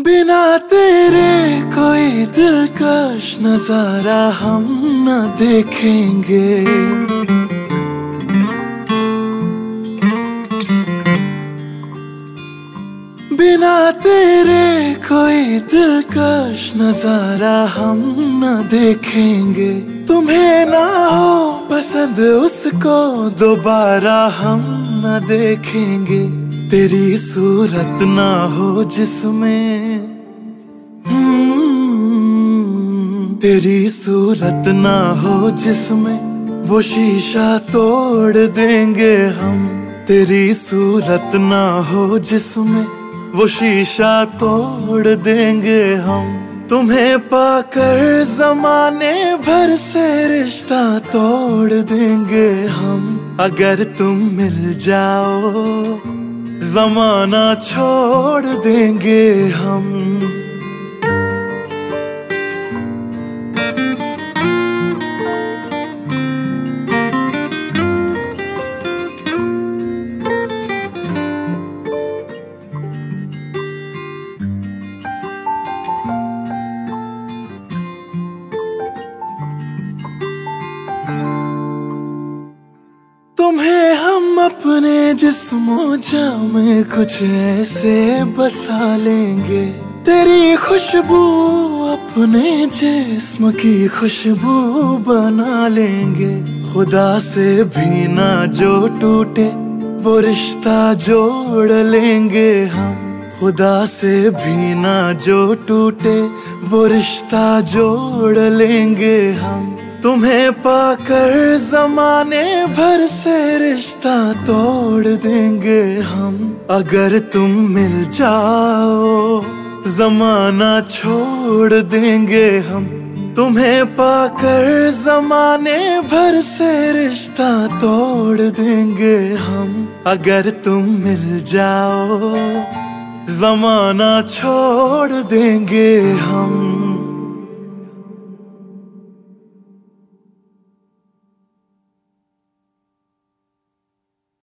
बिना तेरे कोई दिलकश नजारा हम न देखेंगे। बिना तेरे कोई दिलकश नजारा हम न देखेंगे। तुम्हें ना हो पसंद उसको दोबारा हम न देखेंगे। तेरी सूरत ना हो जिसमें तेरी सूरत ना हो जिसमें वो शीशा तोड़ देंगे हम। तेरी सूरत ना हो जिसमें वो शीशा तोड़ देंगे हम। तुम्हें पाकर जमाने भर से रिश्ता तोड़ देंगे हम। अगर तुम मिल जाओ जमाना छोड़ देंगे हम। तुम्हें हम अपने जिस्मों जाम में कुछ ऐसे बसा लेंगे। तेरी खुशबू अपने जिस्म की खुशबू बना लेंगे। खुदा से भी ना जो टूटे वो रिश्ता जोड़ लेंगे हम। खुदा से भी ना जो टूटे वो रिश्ता जोड़ लेंगे हम। तुम्हें पाकर जमाने भर से रिश्ता तोड़ देंगे हम। अगर तुम मिल जाओ जमाना छोड़ देंगे हम। तुम्हें पाकर जमाने भर से रिश्ता तोड़ देंगे हम। अगर तुम मिल जाओ जमाना छोड़ देंगे हम।